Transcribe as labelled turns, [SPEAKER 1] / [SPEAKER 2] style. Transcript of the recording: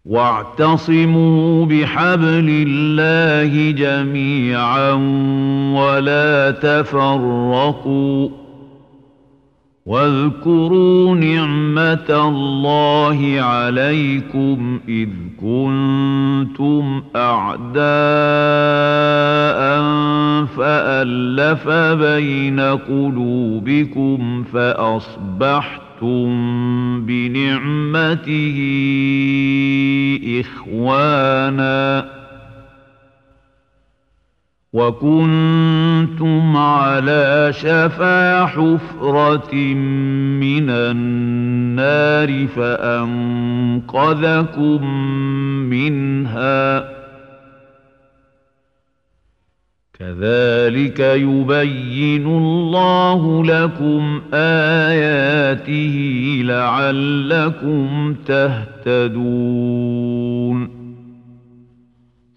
[SPEAKER 1] واعتصموا بحبل الله جميعا ولا تفرقوا واذكروا نعمة الله عليكم إذ كنتم أعداء فألف بين قلوبكم فأصبحتم بنعمته إخوانا وكنتم على شفا حفرة من النار فأنقذكم منها كذلك يبين الله لكم آياته لعلكم تهتدون